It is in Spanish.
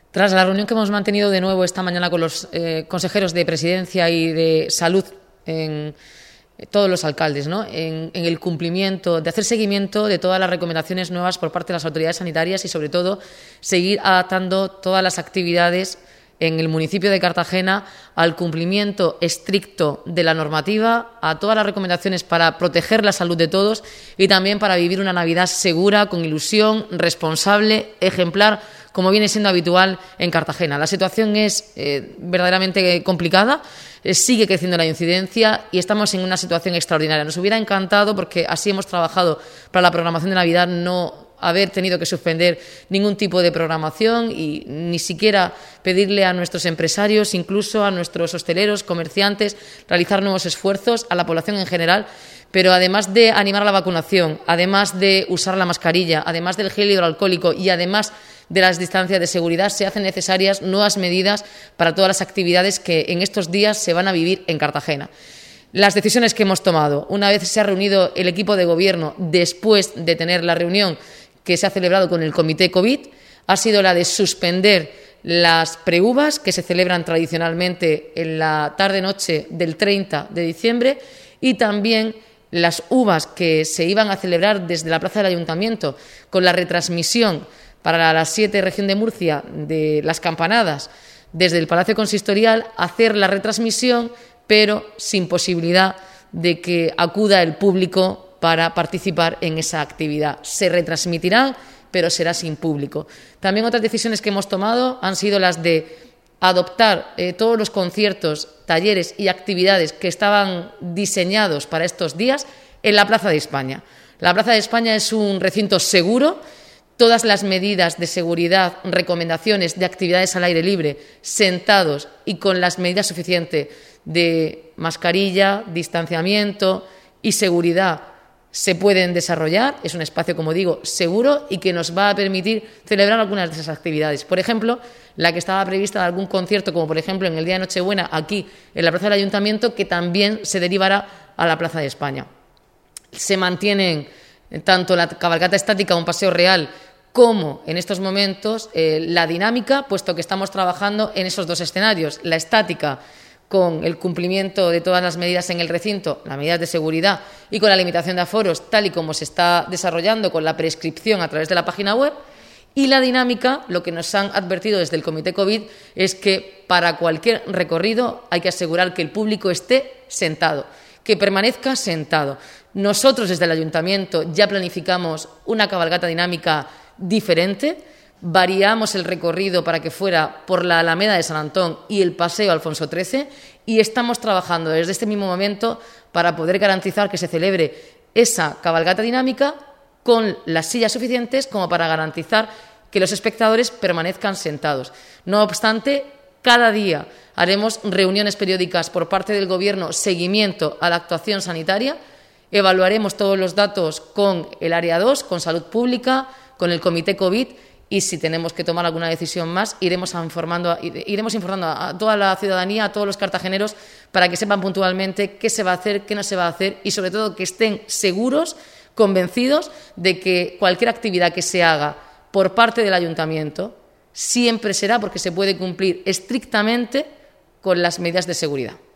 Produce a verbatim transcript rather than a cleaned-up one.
Tras la reunión que hemos mantenido de nuevo esta mañana con los eh, consejeros de Presidencia y de Salud, en todos los alcaldes, ¿no? en, en el cumplimiento, de hacer seguimiento de todas las recomendaciones nuevas por parte de las autoridades sanitarias y, sobre todo, seguir adaptando todas las actividades en el municipio de Cartagena al cumplimiento estricto de la normativa, a todas las recomendaciones para proteger la salud de todos y también para vivir una Navidad segura, con ilusión, responsable, ejemplar, como viene siendo habitual en Cartagena. La situación es eh, verdaderamente complicada, eh, sigue creciendo la incidencia y estamos en una situación extraordinaria. Nos hubiera encantado, porque así hemos trabajado para la programación de Navidad, no haber tenido que suspender ningún tipo de programación y ni siquiera pedirle a nuestros empresarios, incluso a nuestros hosteleros, comerciantes, realizar nuevos esfuerzos, a la población en general. Pero además de animar a la vacunación, además de usar la mascarilla, además del gel hidroalcohólico y además de las distancias de seguridad, se hacen necesarias nuevas medidas para todas las actividades que en estos días se van a vivir en Cartagena. Las decisiones que hemos tomado, una vez se ha reunido el equipo de gobierno, después de tener la reunión que se ha celebrado con el Comité COVID, ha sido la de suspender las preuvas que se celebran tradicionalmente en la tarde-noche del treinta de diciembre y también las uvas que se iban a celebrar desde la plaza del Ayuntamiento, con la retransmisión para las siete región de Murcia de las campanadas desde el Palacio Consistorial, hacer la retransmisión pero sin posibilidad de que acuda el público para participar en esa actividad. Se retransmitirán, pero será sin público. También otras decisiones que hemos tomado han sido las de adoptar eh, todos los conciertos, talleres y actividades que estaban diseñados para estos días en la Plaza de España. La Plaza de España es un recinto seguro. Todas las medidas de seguridad, recomendaciones de actividades al aire libre, sentados y con las medidas suficientes de mascarilla, distanciamiento y seguridad se pueden desarrollar. Es un espacio, como digo, seguro y que nos va a permitir celebrar algunas de esas actividades. Por ejemplo, la que estaba prevista de algún concierto, como por ejemplo en el día de Nochebuena aquí en la Plaza del Ayuntamiento, que también se derivará a la Plaza de España. Se mantienen tanto la cabalgata estática o un paseo real como en estos momentos eh, la dinámica, puesto que estamos trabajando en esos dos escenarios, la estática con el cumplimiento de todas las medidas en el recinto, las medidas de seguridad y con la limitación de aforos, tal y como se está desarrollando con la prescripción a través de la página web. Y la dinámica, lo que nos han advertido desde el Comité COVID, es que para cualquier recorrido hay que asegurar que el público esté sentado, que permanezca sentado. Nosotros desde el Ayuntamiento ya planificamos una cabalgata dinámica diferente. Variamos el recorrido para que fuera por la Alameda de San Antón y el Paseo Alfonso trece y estamos trabajando desde este mismo momento para poder garantizar que se celebre esa cabalgata dinámica con las sillas suficientes como para garantizar que los espectadores permanezcan sentados. No obstante, cada día haremos reuniones periódicas por parte del Gobierno, seguimiento a la actuación sanitaria, evaluaremos todos los datos con el Área dos, con Salud Pública, con el Comité COVID. Y si tenemos que tomar alguna decisión más, iremos informando, iremos informando a toda la ciudadanía, a todos los cartageneros, para que sepan puntualmente qué se va a hacer, qué no se va a hacer y, sobre todo, que estén seguros, convencidos de que cualquier actividad que se haga por parte del Ayuntamiento siempre será porque se puede cumplir estrictamente con las medidas de seguridad.